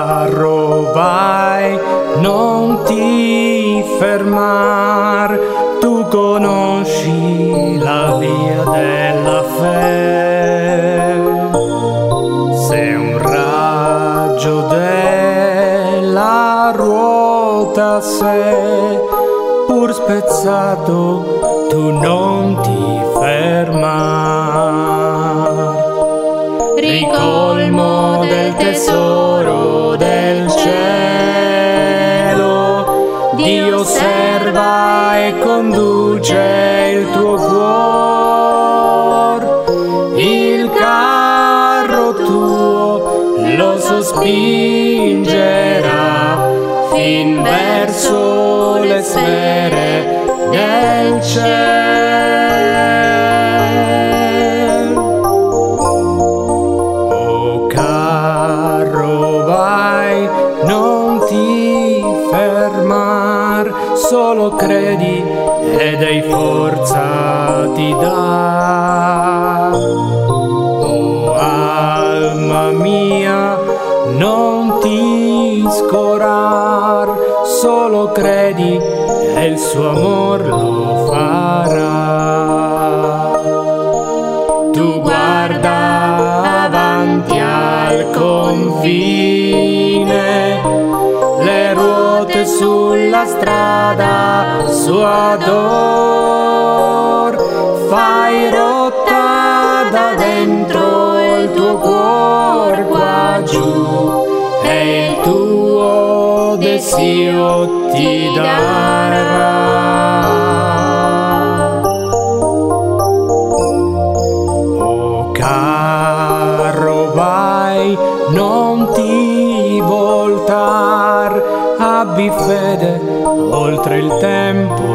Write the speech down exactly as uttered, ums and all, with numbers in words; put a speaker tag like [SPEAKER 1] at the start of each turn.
[SPEAKER 1] carro vai, non ti fermar, tu conosci la via della fede. Sei un raggio della ruota, se pur spezzato tu non ti fermar. Ricolmo del tesoro del cielo, Dio osserva e conduce il tuo cuor. Il carro tuo lo sospingerà fin verso le sfere del cielo. O carro vai, non ti fermar, solo credi ed hai forza ti dà. O alma mia, non ti scorar, solo credi e il suo amor lo farà. Tu guarda avanti al confine, le ruote sulla strada, sua dor, fai rotta da dentro il tuo cuor qua giù, e il tuo desio ti darà. O carro vai, non ti voltar, abbi fede oltre il tempo